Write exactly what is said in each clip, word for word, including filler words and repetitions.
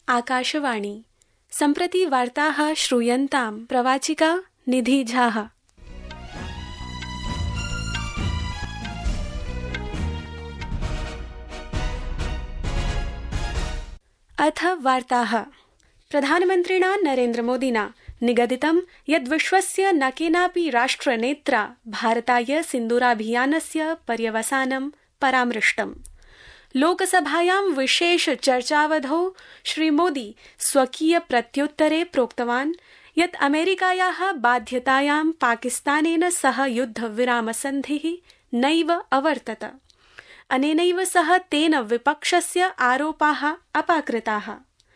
आकाशवाणी। सम्प्रति वार्ताः श्रूयन्तां प्रवाचिका निधि झाः। अथ वार्ताः। प्रधानमन्त्रिणा नरेन्द्रमोदिना निगदितं यद् विश्वस्य न केनापि राष्ट्रनेत्रा भारताय सिन्दूराभियानस्य पर्यवसानं परामृष्टम्। लोकसभायां विशेष चर्चावधौ श्रीमोदी स्वकीय प्रत्युत्तरे प्रोक्तवान् यत् अमेरिकायाः बाध्यतायां पाकिस्तानेन सह युद्धविरामसन्धिः नैव अवर्तत। अनेनैव सह तेन विपक्षस्य आरोपाः अपाकृताः।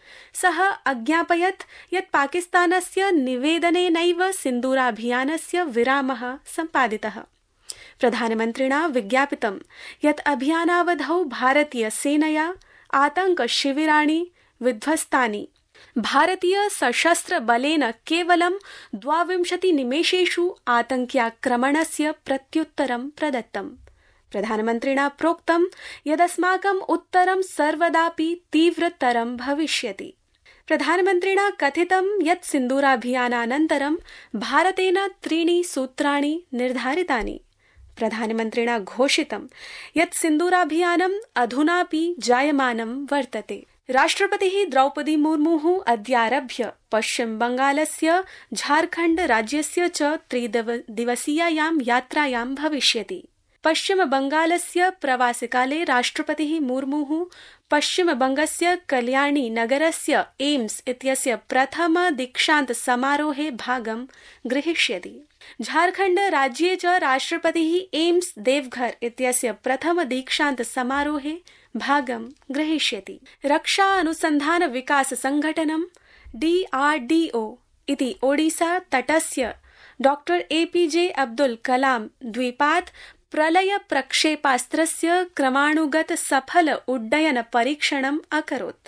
सः अज्ञापयत् यत् पाकिस्तानस्य निवेदनेनैव सिन्दूराभियानस्य विरामः सम्पादितः। प्रधानमन्त्रिणा विज्ञापितं यत् अभियानावधौ भारतीयसेनया आतङ्कशिविराणि विध्वस्तानि। भारतीय सशस्त्र बलेन केवलं द्वाविंशतिनिमेषेषु आतङ्क्याक्रमणस्य प्रत्युत्तरं प्रदत्तम्। प्रधानमन्त्रिणा प्रोक्तं यदस्माकम् उत्तरं सर्वदापि तीव्रतरं भविष्यति। प्रधानमन्त्रिणा कथितं यत् सिन्दूराभियानानन्तरं भारतेन त्रीणि सूत्राणि निर्धारितानि। प्रधानमन्त्रिणा घोषितं यत् सिन्दूराभियानम् अधुनापि जायमानं वर्तते। राष्ट्रपतिः द्रौपदी मुर्मुः अद्यारभ्य पश्चिम बंगालस्य झारखण्ड राज्यस्य च त्रिदिवसीयायां यात्रायां भविष्यति। पश्चिम बंगालस्य प्रवासकाले राष्ट्रपतिः मुर्मुः पश्चिम बंगस्य कल्याणी नगरस्य एम्स इत्यस्य प्रथम दीक्षान्त समारोहे भागं ग्रहीष्यति। झारखण्ड राज्ये च राष्ट्रपतिः एम्स देवघर इत्यस्य प्रथम दीक्षान्त समारोहे भागं ग्रहीष्यति। रक्षा अनुसन्धान विकास संघटनं डी आर डी ओ इति ओडिसा तटस्य डॉक्टर एपीजे अब्दुल कलाम द्वीपात् प्रलय प्रक्षेपास्त्रस्य क्रमानुगत सफल उड्डयन परीक्षणम् अकरोत्।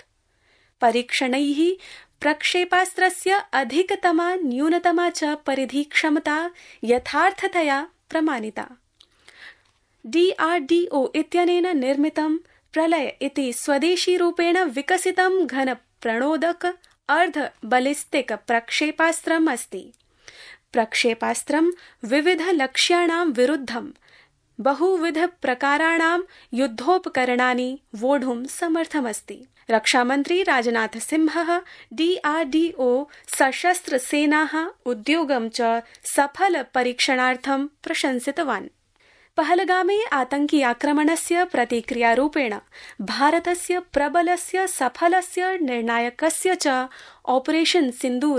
परीक्षणैः प्रक्षेपास्त्रस्य अधिकतमा न्यूनतमा च परिधि क्षमता यथार्थतया प्रमाणिता। डीआरडीओ इत्यनेन निर्मितं प्रलय इति स्वदेशी रूपेण विकसितं घन प्रणोदक अर्ध बलिस्टिक प्रक्षेपास्त्रम् अस्ति। प्रक्षेपास्त्रं विविध लक्ष्याणां विरुद्धं बहुविध प्रकाराणां युद्धोपकरणानि वोढुं समर्थमस्ति। रक्षामन्त्री राजनाथ सिंहः डीआरडीओ सशस्त्र सेनाः उद्योगं च सफल परीक्षणार्थं प्रशंसितवान्। पहलगामे आतंकी आक्रमणस्य प्रतिक्रियारूपेण भारतस्य प्रबलस्य सफलस्य निर्णायकस्य च ऑपरेशन सिन्दूर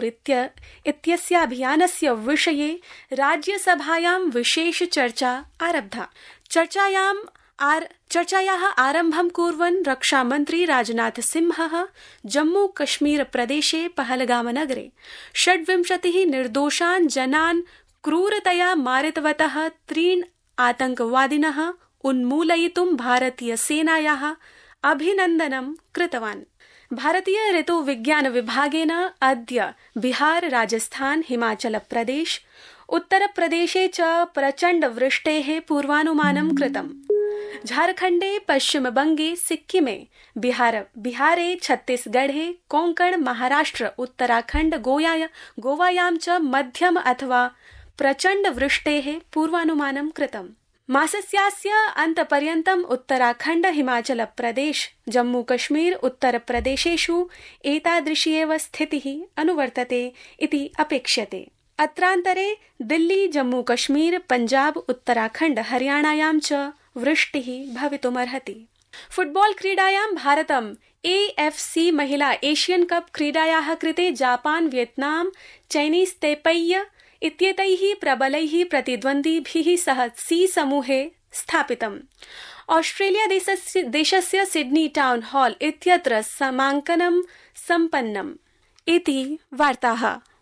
इत्यस्याभियानस्य विषये राज्यसभायां विशेष चर्चा आरब्धा। चर्चायाम् आर चर्चायाः आरम्भं कुर्वन् रक्षामन्त्री राजनाथ सिंहः जम्मू कश्मीर प्रदेशे पहलगाम नगरे षड्विंशतिः निर्दोषान् जनान् क्रूरतया मारितवतः त्रीन् आतंकवादिनः उन्मूलयितुं भारतीय सेनायाः अभिनन्दनं कृतवान्। भारतीय ऋतुविज्ञान विभागेन अद्य बिहार, राजस्थान, हिमाचल प्रदेश, उत्तर प्रदेशे च प्रचण्ड वृष्टेः पूर्वानुमानं कृतम्। झारखण्डे, पश्चिम बंगे, सिक्किमे, बिहार बिहारे, छत्तीसगढ़े, कोंकण, महाराष्ट्र, उत्तराखण्ड, गोयाय गोवायां च मध्यम अथवा प्रचण्ड वृष्टेः पूर्वानुमानं कृतम्। मासस्यास्य अन्तपर्यन्तम् उत्तराखण्ड, हिमाचल प्रदेश, जम्मू कश्मीर, उत्तर प्रदेशेषु एतादृशी एव स्थितिः अनुवर्तते इति अपेक्ष्यते। अत्रान्तरे दिल्ली, जम्मू कश्मीर, पंजाब, उत्तराखण्ड, हरियाणायां च वृष्टिः भवितुमर्हति। फुटबॉल क्रीडायां भारतम् एएफसी महिला एशियन कप क्रीडायाः कृते जापान, वियतनाम, चाइनीज तैपेई इत्येतैः प्रबलैः प्रतिद्वन्द्विभिः सह सी समूहे स्थापितम्। ऑस्ट्रेलिया देशस्य, देशस्य सिडनी टाउन हॉल इत्यत्र समाङ्कनं सम्पन्नम्। इति वार्ताः।